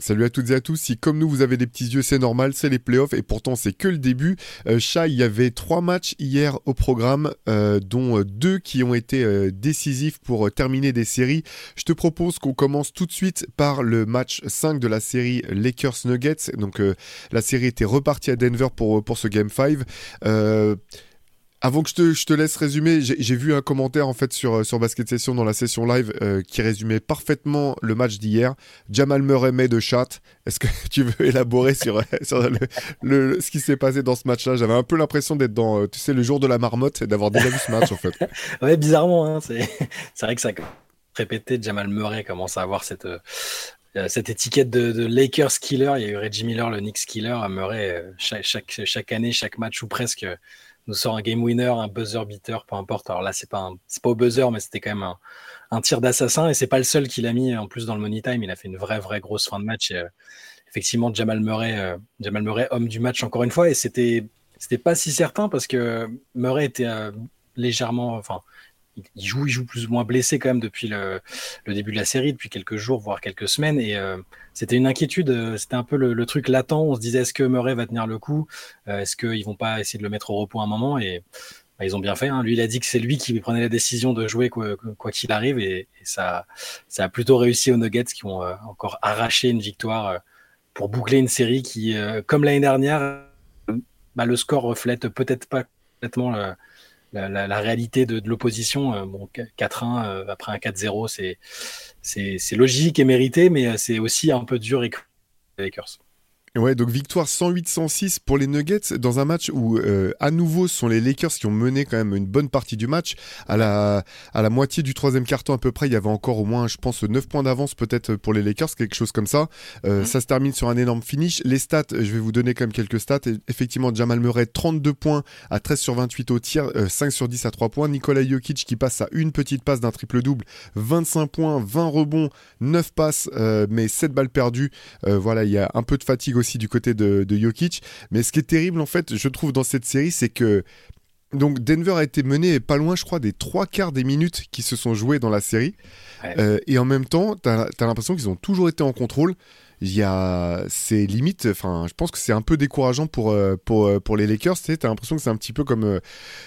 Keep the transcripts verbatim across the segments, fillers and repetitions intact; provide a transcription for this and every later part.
Salut à toutes et à tous, si comme nous vous avez des petits yeux c'est normal, c'est les playoffs et pourtant c'est que le début. Euh, Chat, il y avait trois matchs hier au programme, euh, dont euh, deux qui ont été euh, décisifs pour euh, terminer des séries. Je te propose qu'on commence tout de suite par le match cinq de la série Lakers-Nuggets. Donc euh, la série était repartie à Denver pour, pour ce Game cinq. Euh, Avant que je te, je te laisse résumer, j'ai, j'ai vu un commentaire en fait sur, sur Basket Session dans la session live euh, qui résumait parfaitement le match d'hier. Jamal Murray met de chat. Est-ce que tu veux élaborer sur, sur le, le- ce qui s'est passé dans ce match-là? J'avais un peu l'impression d'être dans, euh, tu sais, le jour de la marmotte et d'avoir déjà vu ce match en fait. Ouais, bizarrement, hein, c'est c'est vrai que ça répétait. Jamal Murray commence à avoir cette, euh, cette étiquette de, de Lakers killer. Il y a eu Reggie Miller, le Knicks killer. Murray, euh, chaque, chaque, chaque année, chaque match ou presque, euh, nous sort un game winner, un buzzer beater, peu importe. Alors là, c'est pas, un- c'est pas au buzzer, mais c'était quand même un, un tir d'assassin. Et c'est pas le seul qu'il a mis en plus dans le money time. Il a fait une vraie, vraie grosse fin de match. Et, euh, effectivement, Jamal Murray, euh, Jamal Murray, homme du match encore une fois. Et c'était, c'était pas si certain parce que Murray était euh, légèrement, enfin, il joue, il joue plus ou moins blessé quand même depuis le, le début de la série, depuis quelques jours, voire quelques semaines. Et euh, c'était une inquiétude, euh, c'était un peu le, le truc latent. On se disait, est-ce que Murray va tenir le coup? Euh, Est-ce qu'ils vont pas essayer de le mettre au repos un moment? Et bah, ils ont bien fait, hein. Lui, il a dit que c'est lui qui prenait la décision de jouer quoi, quoi qu'il arrive. Et, et ça, ça a plutôt réussi aux Nuggets qui ont euh, encore arraché une victoire euh, pour boucler une série qui, euh, comme l'année dernière, bah, le score reflète peut-être pas complètement le, la, la, la réalité de, de l'opposition. Euh, bon, quatre un euh, après un quatre zéro, c'est, c'est, c'est logique et mérité, mais euh, c'est aussi un peu dur et cru les Lakers. Ouais, donc victoire cent huit cent six pour les Nuggets dans un match où, euh, à nouveau, ce sont les Lakers qui ont mené quand même une bonne partie du match. À la, à la moitié du troisième quart-temps à peu près, il y avait encore au moins, je pense, neuf points d'avance peut-être pour les Lakers, quelque chose comme ça. Euh, Mmh. ça se termine sur un énorme finish. Les stats, je vais vous donner quand même quelques stats. Et effectivement, Jamal Murray, trente-deux points à treize sur vingt-huit au tir, euh, cinq sur dix à trois points. Nikola Jokic qui passe à une petite passe d'un triple-double, vingt-cinq points, vingt rebonds, neuf passes, euh, mais sept balles perdues. Euh, voilà, il y a un peu de fatigue aussi du côté de, de Jokic. Mais ce qui est terrible, en fait, je trouve, dans cette série, c'est que donc Denver a été mené pas loin, je crois, des trois quarts des minutes qui se sont jouées dans la série. Ouais. Euh, et en même temps, t'as as, l'impression qu'ils ont toujours été en contrôle. Il y a, c'est limite, enfin, je pense que c'est un peu décourageant pour, euh, pour, euh, pour les Lakers. Tu sais, t'as l'impression que c'est un petit peu comme euh,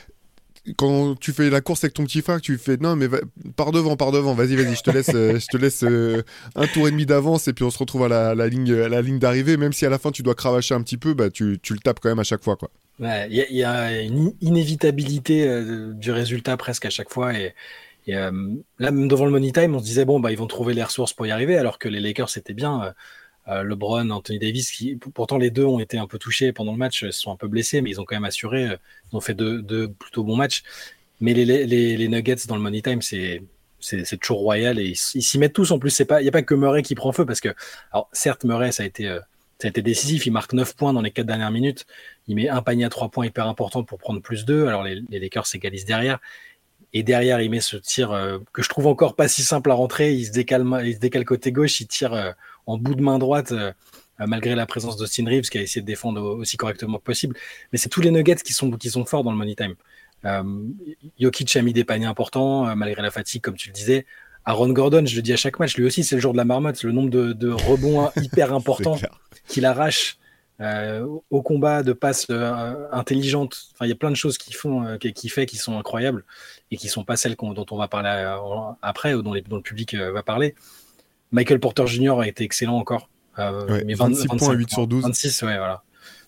quand tu fais la course avec ton petit frère, que tu fais non mais va, par devant, par devant, vas-y, vas-y, je te laisse, euh, je te laisse euh, un tour et demi d'avance et puis on se retrouve à la, la ligne, à la ligne d'arrivée. Même si à la fin tu dois cravacher un petit peu, bah tu, tu le tapes quand même à chaque fois, quoi. Ouais, il y, a- il y a une inévitabilité euh, du résultat presque à chaque fois. Et, et, euh, là, même devant le Money Time, on se disait, bon, bah, ils vont trouver les ressources pour y arriver, alors que les Lakers, c'était bien. Euh, euh, LeBron, Anthony Davis, qui, pourtant les deux ont été un peu touchés pendant le match, se sont un peu blessés, mais ils ont quand même assuré. euh, Ils ont fait deux, deux plutôt bons matchs. Mais les, les, les Nuggets dans le Money Time, c'est, c'est, c'est toujours royal et ils ils s'y mettent tous en plus. C'est pas, il n'y a pas que Murray qui prend feu parce que, alors certes, Murray, ça a été, euh, ça a été décisif. Il marque neuf points dans les quatre dernières minutes. Il met un panier à trois points hyper important pour prendre plus deux. Alors les, les Lakers s'égalisent derrière. Et derrière, il met ce tir euh, que je trouve encore pas si simple à rentrer. Il se décale, il se décale côté gauche. Il tire euh, en bout de main droite. Euh, malgré la présence d'Austin Reeves qui a essayé de défendre aussi correctement que possible. Mais c'est tous les Nuggets qui sont, qui sont forts dans le Money Time. Euh, Jokic a mis des paniers importants euh, malgré la fatigue, comme tu le disais. Aaron Gordon, je le dis à chaque match, lui aussi c'est le jour de la marmotte. Le nombre de, de rebonds hyper C'est importants clair. qu'il arrache euh, au combat, de passes euh, intelligentes. Enfin, il y a plein de choses qui font, euh, qui, qui fait, qui sont incroyables et qui sont pas celles qu'on, dont on va parler euh, après ou dont, les, dont le public euh, va parler. Michael Porter Junior a été excellent encore, euh, Ouais, mais vingt, vingt-six points à vingt-cinq huit points, sur douze. vingt-six, ouais, voilà.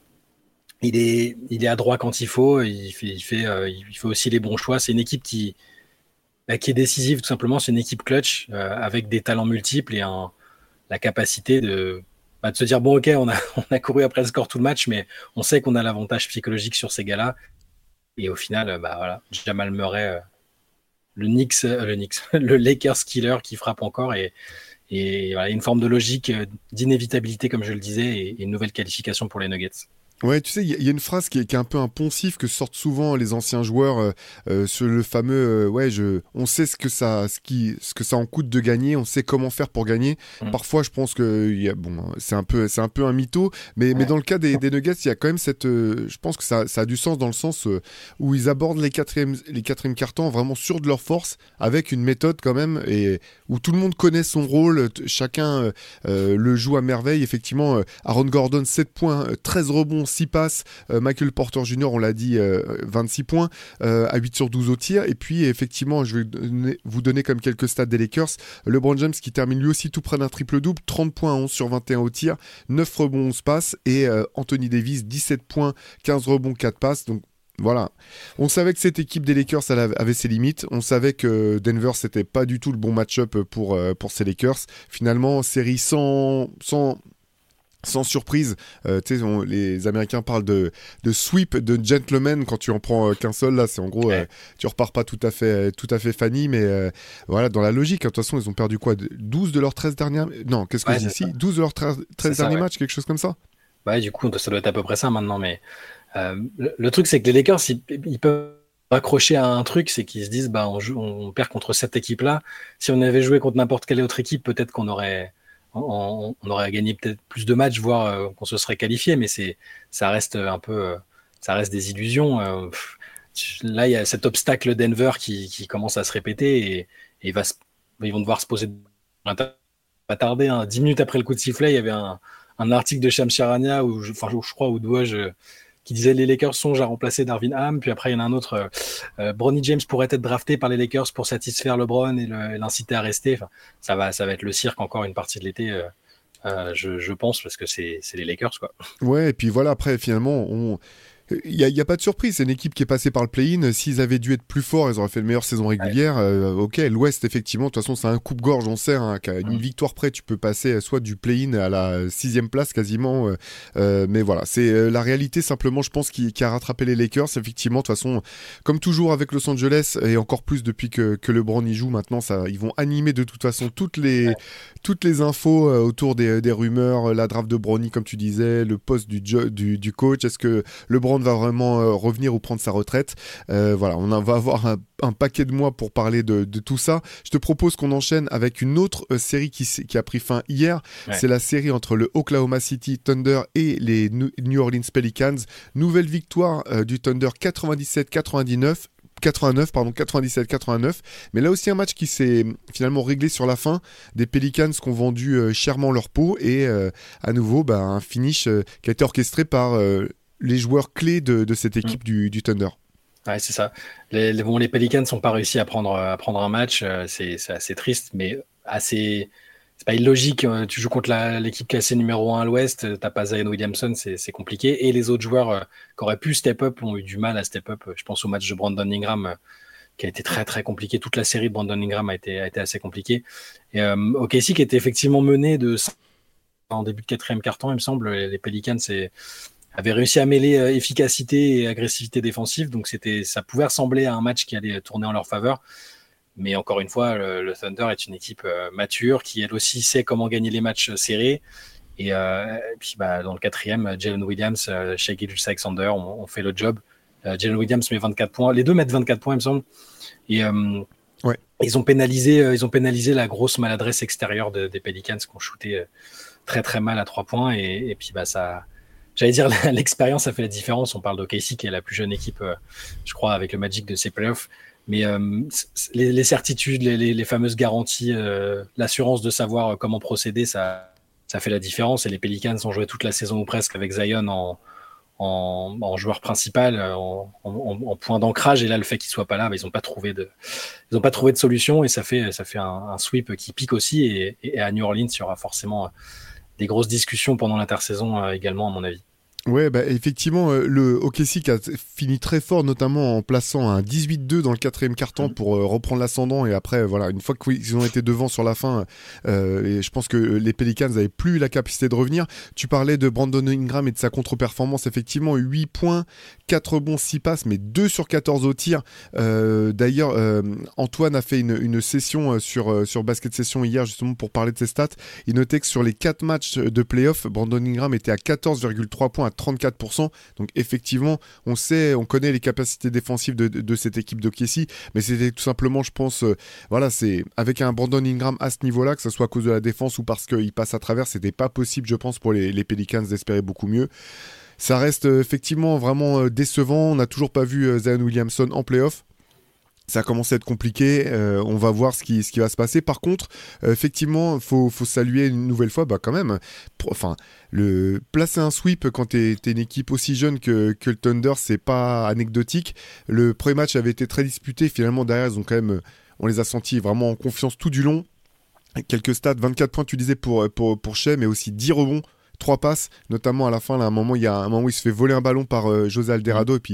Il est, il est adroit quand il faut. Il fait, il fait, euh, il fait aussi les bons choix. C'est une équipe qui, bah, qui est décisive tout simplement. C'est une équipe clutch euh, avec des talents multiples et un, la capacité de, bah, de se dire bon ok, on a, on a couru après le score tout le match, mais on sait qu'on a l'avantage psychologique sur ces gars-là. Et au final, euh, bah voilà, Jamal Murray, euh, le Knicks, euh, le Knicks, le Lakers killer qui frappe encore et, et voilà, une forme de logique, euh, d'inévitabilité comme je le disais et, et une nouvelle qualification pour les Nuggets. Ouais, tu sais, il y, y a une phrase qui est, qui est un peu un poncif que sortent souvent les anciens joueurs euh, euh, sur le fameux euh, ouais, je, on sait ce que ça, ce qui, ce que ça en coûte de gagner, on sait comment faire pour gagner. Mm. Parfois, je pense que il y a, bon, c'est un peu, c'est un peu un mytho, mais, mais Ouais. dans le cas des, des Nuggets, il y a quand même cette, euh, je pense que ça, ça a du sens dans le sens euh, où ils abordent les quatrièmes, les quatrièmes cartons vraiment sûrs de leur force, avec une méthode quand même et où tout le monde connaît son rôle, t- chacun euh, euh, le joue à merveille. Effectivement, euh, Aaron Gordon sept points, euh, treize rebonds, six passes. Euh, Michael Porter Junior, on l'a dit, euh, vingt-six points euh, à huit sur douze au tir. Et puis, effectivement, je vais donner- vous donner comme quelques stats des Lakers. LeBron James qui termine lui aussi tout près d'un triple-double, trente points, onze sur vingt et un au tir, neuf rebonds, onze passes. Et euh, Anthony Davis, dix-sept points, quinze rebonds, quatre passes. Donc, voilà. On savait que cette équipe des Lakers elle avait ses limites. On savait que Denver, c'était pas du tout le bon match-up pour, euh, pour ces Lakers. Finalement, série sans, sans, sans surprise, euh, tu sais, on- les Américains parlent de, de sweep, de gentleman quand tu en prends euh, qu'un seul. Là, c'est en gros, euh, Ouais. tu repars pas tout à fait, tout à fait Fanny, mais euh, voilà, dans la logique. hein, De toute façon, ils ont perdu quoi de- douze de leurs treize dernières. Non, qu'est-ce que Ouais, je dis c'est ça. ici douze de leurs treize C'est treize ça, derniers ouais. matchs, quelque chose comme ça. Ouais, du coup, ça doit être à peu près ça maintenant. Mais euh, le, le truc, c'est que les Lakers, ils, ils peuvent accrocher à un truc, c'est qu'ils se disent, bah, on, joue, on perd contre cette équipe-là. Si on avait joué contre n'importe quelle autre équipe, peut-être qu'on aurait, on, on aurait gagné peut-être plus de matchs, voire euh, qu'on se serait qualifié. Mais c'est, ça reste un peu, euh, ça reste des illusions. Euh, pff, là, il y a cet obstacle Denver qui, qui commence à se répéter et, et il va se- ils vont devoir se poser. Pas tarder, hein. Dix minutes après le coup de sifflet, il y avait un, un article de Shams Charania, où je, enfin, je, je crois, ou dois-je, qui disait les Lakers songent à remplacer Darvin Ham. Puis après, il y en a un autre, euh, euh, Bronny James pourrait être drafté par les Lakers pour satisfaire LeBron et, le, et l'inciter à rester. Enfin, ça va, ça va être le cirque encore une partie de l'été, euh, euh, je, je pense, parce que c'est, c'est les Lakers, quoi. Ouais, et puis voilà, après, finalement, on. Il n'y a, y a pas de surprise, c'est une équipe qui est passée par le play-in. S'ils avaient dû être plus forts, ils auraient fait une meilleure saison Ouais. régulière. Euh, ok, l'Ouest, effectivement, de toute façon, c'est un coupe-gorge, on sait, hein, qu'à une Mm. victoire près, tu peux passer soit du play-in à la sixième place quasiment. euh, euh, mais voilà, c'est euh, la réalité simplement, je pense, qui, qui a rattrapé les Lakers. Effectivement, de toute façon, comme toujours avec Los Angeles, et encore plus depuis que, que LeBron y joue maintenant, ça, ils vont animer de toute façon toutes les, toutes les infos euh, autour des, des rumeurs, la draft de Bronny, comme tu disais, le poste du, jo- du, du coach. Est-ce que LeBron va vraiment euh, revenir ou prendre sa retraite? Euh, Voilà, on en va avoir un, un paquet de mois pour parler de, de tout ça. Je te propose qu'on enchaîne avec une autre euh, série qui, s- qui a pris fin hier. Ouais. C'est la série entre le Oklahoma City Thunder et les Nu- New Orleans Pelicans. Nouvelle victoire euh, du Thunder quatre-vingt-dix-sept quatre-vingt-dix-neuf. quatre-vingt-neuf, pardon, quatre-vingt-dix-sept quatre-vingt-neuf. Mais là aussi un match qui s'est finalement réglé sur la fin. Des Pelicans qui ont vendu euh, chèrement leur peau et euh, à nouveau bah, un finish euh, qui a été orchestré par euh, les joueurs clés de, de cette équipe Mm. du, du Thunder. Ouais, c'est ça. Les, les, bon, les Pelicans n'ont pas réussi à prendre, à prendre un match. euh, C'est, c'est assez triste, mais assez. C'est pas illogique. euh, Tu joues contre la- l'équipe classée numéro un à l'Ouest, euh, t'as pas Zion Williamson, c'est c'est compliqué. Et les autres joueurs euh, qui auraient pu step up ont eu du mal à step up. Je pense au match de Brandon Ingram, euh, qui a été très très compliqué. Toute la série de Brandon Ingram a été, a été assez compliquée. Et euh, O K C qui était effectivement mené de cinq en début de quatrième quart-temps, il me semble. Les les Pelicans c'est, avaient réussi à mêler euh, efficacité et agressivité défensive. Donc c'était, ça pouvait ressembler à un match qui allait tourner en leur faveur. Mais encore une fois, le, le Thunder est une équipe euh, mature qui, elle aussi, sait comment gagner les matchs euh, serrés. Et, euh, et puis, bah, dans le quatrième, Jalen Williams, euh, Shai Gilgeous-Alexander ont, ont fait le job. Euh, Jalen Williams met vingt-quatre points. Les deux mettent vingt-quatre points, il me semble. Et euh, Ouais. ils, ont pénalisé, euh, ils ont pénalisé la grosse maladresse extérieure de, des Pelicans qui ont shooté euh, très très mal à trois points. Et, et puis, bah, ça. J'allais dire, l'expérience a fait la différence. On parle d'O K C qui est la plus jeune équipe, euh, je crois, avec le Magic de ces playoffs. Mais euh, les, les certitudes, les, les, les fameuses garanties, euh, l'assurance de savoir comment procéder, ça, ça fait la différence. Et les Pelicans ont joué toute la saison ou presque avec Zion en, en, en joueur principal, en, en, en point d'ancrage. Et là, le fait qu'il soit pas là, bah, ils n'ont pas trouvé de, ils ont pas trouvé de solution. Et ça fait, ça fait un, un sweep qui pique aussi. Et, et à New Orleans, il y aura forcément des grosses discussions pendant l'intersaison euh, également, à mon avis. Ouais, bah, effectivement, euh, le O K C qui a fini très fort, notamment en plaçant un dix-huit deux dans le quatrième quart-temps Mmh. pour euh, reprendre l'ascendant. Et après, voilà, une fois qu'ils ont été devant sur la fin, euh, et je pense que les Pelicans n'avaient plus la capacité de revenir. Tu parlais de Brandon Ingram et de sa contre-performance. Effectivement, huit points, quatre rebonds, six passes, mais deux sur quatorze au tir. Euh, d'ailleurs, euh, Antoine a fait une, une session sur, euh, sur Basket Session hier, justement, pour parler de ses stats. Il notait que sur les quatre matchs de playoff, Brandon Ingram était à quatorze virgule trois points à trente-quatre pour cent. Donc effectivement, on sait, on connaît les capacités défensives de, de, de cette équipe d'O K C, mais c'était tout simplement, je pense, euh, voilà, c'est avec un Brandon Ingram à ce niveau-là, que ce soit à cause de la défense ou parce qu'il passe à travers, c'était pas possible, je pense, pour les, les Pelicans d'espérer beaucoup mieux. Ça reste euh, effectivement vraiment euh, décevant. On n'a toujours pas vu euh, Zion Williamson en playoff. Ça a commencé à être compliqué, euh, on va voir ce qui, ce qui va se passer. Par contre, euh, effectivement, il faut, faut saluer une nouvelle fois, bah quand même, pour, enfin, le, placer un sweep quand t'es, t'es une équipe aussi jeune que, que le Thunder, c'est pas anecdotique. Le premier match avait été très disputé, finalement derrière, ils ont quand même, on les a sentis vraiment en confiance tout du long. Quelques stats, vingt-quatre points tu disais pour, pour, pour Shai, mais aussi dix rebonds, trois passes, notamment à la fin, là, à un moment, il y a un moment où il se fait voler un ballon par euh, José Alderado, et puis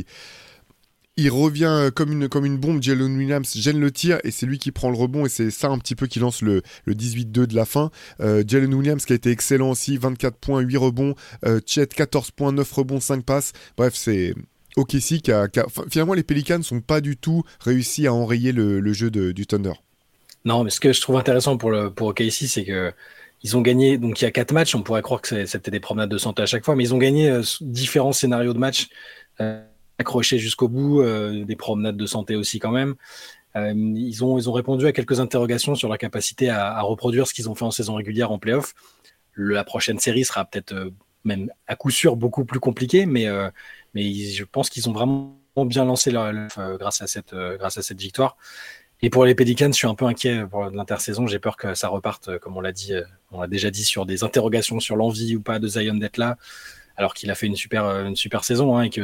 il revient comme une, comme une bombe, Jalen Williams gêne le tir et c'est lui qui prend le rebond et c'est ça un petit peu qui lance le, le dix-huit deux de la fin. Euh, Jalen Williams qui a été excellent aussi, vingt-quatre points, huit rebonds, euh, Chet quatorze points, neuf rebonds, cinq passes. Bref, c'est O K C qui a, qui a... Enfin, finalement les Pelicans n'ont pas du tout réussi à enrayer le, le jeu de, du Thunder. Non, mais ce que je trouve intéressant pour, le, pour O K C, c'est que ils ont gagné, donc il y a quatre matchs, on pourrait croire que c'est, c'était des promenades de santé à chaque fois, mais ils ont gagné euh, différents scénarios de match. Euh, accrochés jusqu'au bout, euh, des promenades de santé aussi quand même. Euh, ils, ont, ils ont répondu à quelques interrogations sur leur capacité à, à reproduire ce qu'ils ont fait en saison régulière en play-off. Le, la prochaine série sera peut-être euh, même à coup sûr beaucoup plus compliquée, mais, euh, mais ils, je pense qu'ils ont vraiment bien lancé leur, leur euh, grâce, à cette, euh, grâce à cette victoire. Et pour les Pelicans, je suis un peu inquiet pour l'intersaison. J'ai peur que ça reparte, euh, comme on l'a dit, euh, on l'a déjà dit, sur des interrogations sur l'envie ou pas de Zion d'être là, alors qu'il a fait une super, une super saison hein, et que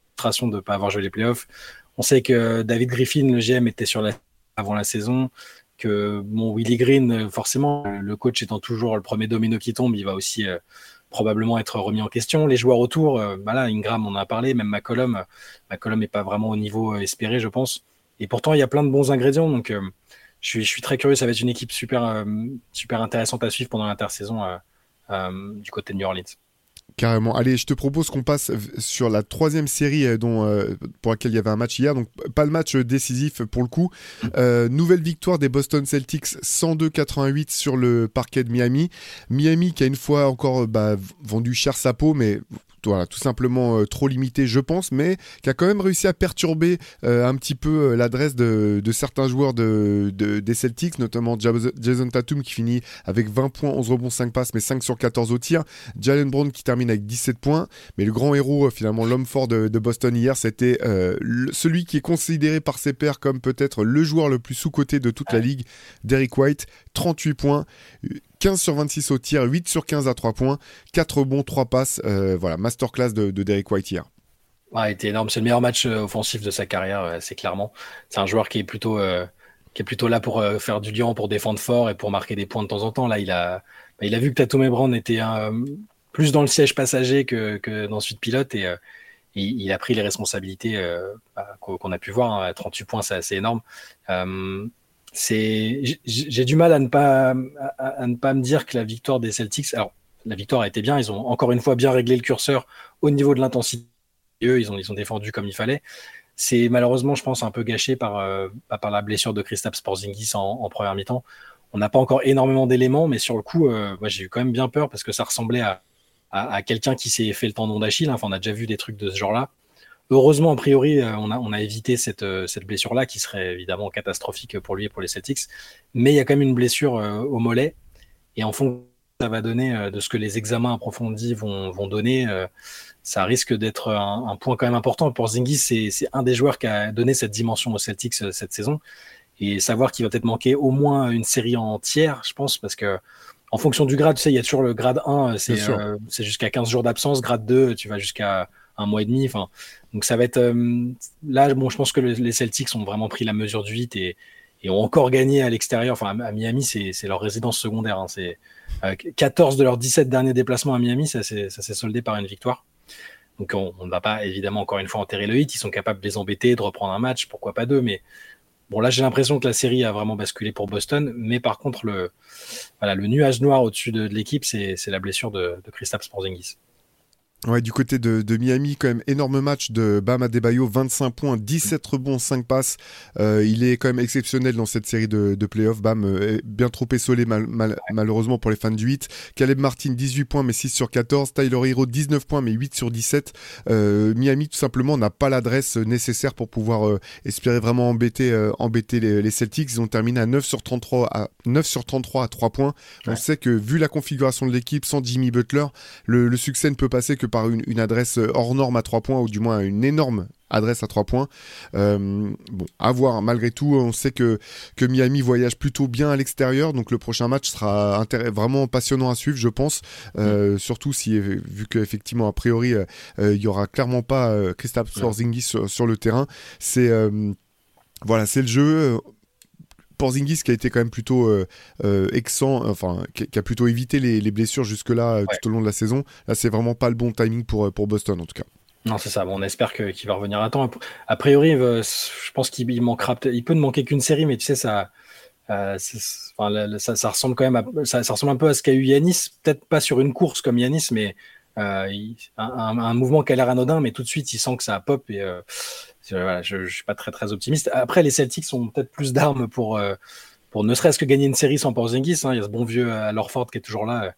de ne pas avoir joué les playoffs. On sait que David Griffin, le G M, était sur la avant la saison, que bon, Willie Green, forcément, le coach étant toujours le premier domino qui tombe, il va aussi euh, probablement être remis en question. Les joueurs autour, euh, bah là, Ingram, on en a parlé, même McCollum, McCollum n'est pas vraiment au niveau euh, espéré, je pense. Et pourtant, il y a plein de bons ingrédients, donc euh, je, suis, je suis très curieux. Ça va être une équipe super, euh, super intéressante à suivre pendant l'intersaison euh, euh, du côté de New Orleans. Carrément. Allez, je te propose qu'on passe sur la troisième série euh, dont, euh, pour laquelle il y avait un match hier. Donc, pas le match décisif pour le coup. Euh, nouvelle victoire des Boston Celtics cent deux quatre-vingt-huit sur le parquet de Miami. Miami qui a une fois encore bah, vendu cher sa peau, mais voilà, tout simplement euh, trop limité, je pense, mais qui a quand même réussi à perturber euh, un petit peu euh, l'adresse de, de certains joueurs de, de, des Celtics, notamment Jason Tatum qui finit avec vingt points, onze rebonds, cinq passes, mais cinq sur quatorze au tir. Jaylen Brown qui termine avec dix-sept points, mais le grand héros, finalement, l'homme fort de, de Boston hier, c'était euh, le, celui qui est considéré par ses pairs comme peut-être le joueur le plus sous-coté de toute la ligue, Derrick White, trente-huit points, quinze sur vingt-six au tir, huit sur quinze à trois points, quatre rebonds, trois passes, euh, voilà, masterclass de, de Derrick White hier. Ouais, il était énorme, c'est le meilleur match euh, offensif de sa carrière, euh, c'est clairement. C'est un joueur qui est plutôt, euh, qui est plutôt là pour euh, faire du liant, pour défendre fort et pour marquer des points de temps en temps. Là, il a, bah, il a vu que Tatum et Brown étaient euh, plus dans le siège passager que, que dans le suite pilote et euh, il, il a pris les responsabilités euh, bah, qu'on a pu voir. Hein, à trente-huit points, c'est assez énorme. Euh, c'est, j'ai du mal à ne pas, à, à ne pas me dire que la victoire des Celtics, alors la victoire a été bien, ils ont encore une fois bien réglé le curseur au niveau de l'intensité. Eux, ils ont, ils ont défendu comme il fallait. C'est malheureusement, je pense, un peu gâché par, euh, par la blessure de Kristaps Porzingis en, en première mi-temps. On n'a pas encore énormément d'éléments, mais sur le coup, euh, moi, j'ai eu quand même bien peur parce que ça ressemblait à, à, à quelqu'un qui s'est fait le tendon d'Achille. Enfin, on a déjà vu des trucs de ce genre-là. Heureusement, a priori, on a, on a évité cette, cette blessure-là qui serait évidemment catastrophique pour lui et pour les Celtics. Mais il y a quand même une blessure euh, au mollet. Et en fond, ça va donner euh, de ce que les examens approfondis vont, vont donner. Euh, ça risque d'être un, un point quand même important. Porzingis, c'est, c'est un des joueurs qui a donné cette dimension aux Celtics euh, cette saison. Et savoir qu'il va peut-être manquer au moins une série entière, je pense, parce que en fonction du grade, tu sais, il y a toujours le grade un, c'est, euh, c'est jusqu'à quinze jours d'absence. Grade deux, tu vas jusqu'à un mois et demi. Enfin, donc ça va être euh, là. Bon, je pense que le, les Celtics ont vraiment pris la mesure du vide et, et ont encore gagné à l'extérieur. Enfin, à Miami, c'est, c'est leur résidence secondaire. Hein. C'est euh, quatorze de leurs dix-sept derniers déplacements à Miami, ça, c'est, ça s'est soldé par une victoire. Donc on, on ne va pas évidemment encore une fois enterrer le hit. Ils sont capables de les embêter, de reprendre un match, pourquoi pas deux. Mais bon, là j'ai l'impression que la série a vraiment basculé pour Boston. Mais par contre, le voilà, le nuage noir au-dessus de, de l'équipe, c'est, c'est la blessure de, de Kristaps Porzingis. Ouais, du côté de, de Miami, quand même, énorme match de Bam Adebayo, vingt-cinq points, dix-sept rebonds, cinq passes. Euh, il est quand même exceptionnel dans cette série de, de playoffs. Bam euh, est bien trop essolé, mal, mal, malheureusement pour les fans du huit. Caleb Martin, dix-huit points, mais six sur quatorze. Tyler Hero, dix-neuf points, mais huit sur dix-sept. Euh, Miami, tout simplement, n'a pas l'adresse nécessaire pour pouvoir euh, espérer vraiment embêter, euh, embêter les, les Celtics. Ils ont terminé à neuf sur trente-trois à, neuf sur trente-trois à trois points. Ouais. On sait que, vu la configuration de l'équipe, sans Jimmy Butler, le, le succès ne peut passer que par une, une adresse hors norme à trois points, ou du moins une énorme adresse à trois points. Euh, bon, à voir. Malgré tout, on sait que, que Miami voyage plutôt bien à l'extérieur, donc le prochain match sera intér- vraiment passionnant à suivre, je pense. Euh, mmh. Surtout si, vu qu'effectivement, a priori, il euh, n'y aura clairement pas euh, Kristaps Porzingis sur, sur le terrain. C'est, euh, voilà, c'est le jeu. Porzingis qui a été quand même plutôt euh, euh, exempt, enfin qui, qui a plutôt évité les, les blessures jusque-là, ouais. tout au long de la saison. Là, c'est vraiment pas le bon timing pour, pour Boston, en tout cas. Non, c'est ça. Bon, on espère que, qu'il va revenir à temps. A priori, je pense qu'il il manquera, il peut ne manquer qu'une série, mais tu sais, ça, euh, enfin, ça, ça ressemble quand même, à, ça, ça ressemble un peu à ce qu'a eu Giannis. Peut-être pas sur une course comme Giannis, mais euh, il, un, un, un mouvement qui a l'air anodin, mais tout de suite, il sent que ça pop et euh, voilà, je, je suis pas très très optimiste. Après, les Celtics ont peut-être plus d'armes pour euh, pour ne serait-ce que gagner une série sans Porzingis. Hein. Il y a ce bon vieux Al Horford qui est toujours là, euh,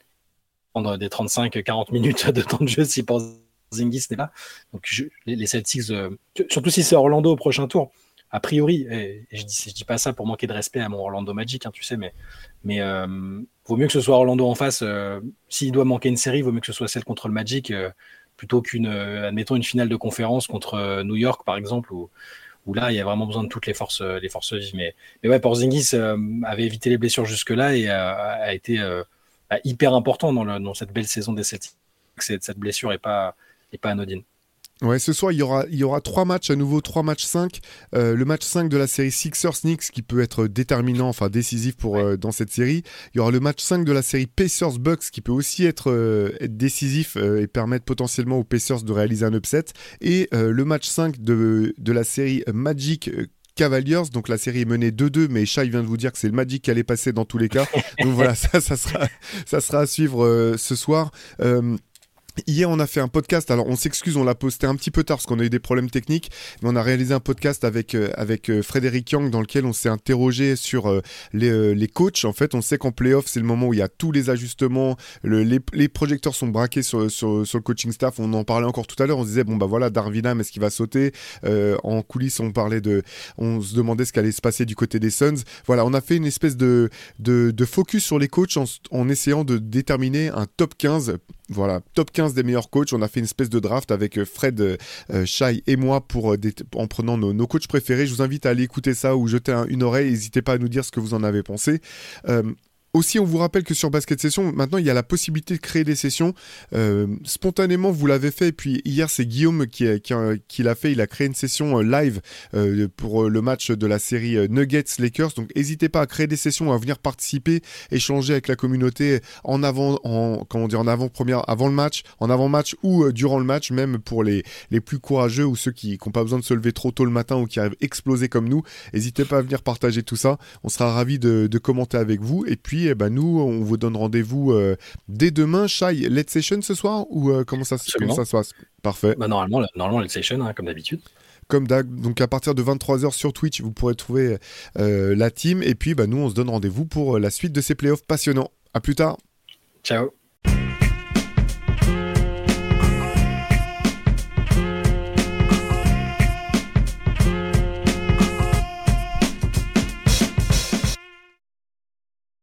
prendre des trente-cinq à quarante minutes de temps de jeu si Porzingis n'est là. Donc je, les, les Celtics, euh, surtout si c'est Orlando au prochain tour. A priori, et, et je dis je dis pas ça pour manquer de respect à mon Orlando Magic, hein, tu sais, mais mais euh, vaut mieux que ce soit Orlando en face. Euh, s'il doit manquer une série, vaut mieux que ce soit celle contre le Magic. Euh, plutôt qu'une, euh, admettons, une finale de conférence contre euh, New York, par exemple, où, où là, il y a vraiment besoin de toutes les forces, euh, les forces vives. Mais, mais ouais, Porzingis euh, avait évité les blessures jusque-là et a, a été euh, hyper important dans, le, dans cette belle saison des Celtics. Cette, cette blessure n'est pas, est pas anodine. Ouais, ce soir, il y aura, il y aura trois matchs, à nouveau trois matchs cinq. Euh, le match cinq de la série Sixers-Knicks qui peut être déterminant, enfin décisif pour, ouais. euh, dans cette série. Il y aura le match cinq de la série Pacers-Bucks qui peut aussi être, euh, être décisif euh, et permettre potentiellement aux Pacers de réaliser un upset. Et euh, le match cinq de, de la série Magic euh, Cavaliers, donc la série est menée deux deux, mais Shai vient de vous dire que c'est le Magic qui allait passer dans tous les cas. Donc voilà, ça, ça, sera, ça sera à suivre euh, ce soir. Euh, Hier, on a fait un podcast. Alors, on s'excuse, on l'a posté un petit peu tard parce qu'on a eu des problèmes techniques, mais on a réalisé un podcast avec euh, avec euh, Frédéric Young dans lequel on s'est interrogé sur euh, les euh, les coachs. En fait, on sait qu'en playoff, c'est le moment où il y a tous les ajustements, le, les les projecteurs sont braqués sur sur sur le coaching staff. On en parlait encore tout à l'heure. On se disait bon bah voilà, Darvin Ham, est-ce qu'il va sauter? euh, En coulisses, on parlait de, on se demandait ce qu'allait se passer du côté des Suns. Voilà, on a fait une espèce de de, de focus sur les coachs en, en essayant de déterminer un top quinze. Voilà, top quinze des meilleurs coachs. On a fait une espèce de draft avec Fred, euh, Shai et moi pour, euh, des, en prenant nos, nos coachs préférés. Je vous invite à aller écouter ça ou jeter un, une oreille. N'hésitez pas à nous dire ce que vous en avez pensé. Euh, Aussi, on vous rappelle que sur Basket Session, maintenant, il y a la possibilité de créer des sessions. Euh, spontanément, vous l'avez fait. Et puis, hier, c'est Guillaume qui, qui, qui l'a fait. Il a créé une session live euh, pour le match de la série Nuggets-Lakers. Donc, n'hésitez pas à créer des sessions, à venir participer, échanger avec la communauté en avant, en, comment dire, en avant-première, avant le match, en avant-match ou euh, durant le match, même pour les, les plus courageux ou ceux qui n'ont pas besoin de se lever trop tôt le matin ou qui arrivent explosés comme nous. N'hésitez pas à venir partager tout ça. On sera ravis de, de commenter avec vous. Et puis, eh ben, nous, on vous donne rendez-vous euh, dès demain. Shai, Let's Session ce soir ou euh, comment, ça, comment ça se passe? Parfait. Bah, normalement, normalement, Let's Session, hein, comme d'habitude. Comme donc à partir de vingt-trois heures sur Twitch, vous pourrez trouver euh, la team. Et puis, bah, nous, on se donne rendez-vous pour la suite de ces playoffs passionnants. À plus tard. Ciao.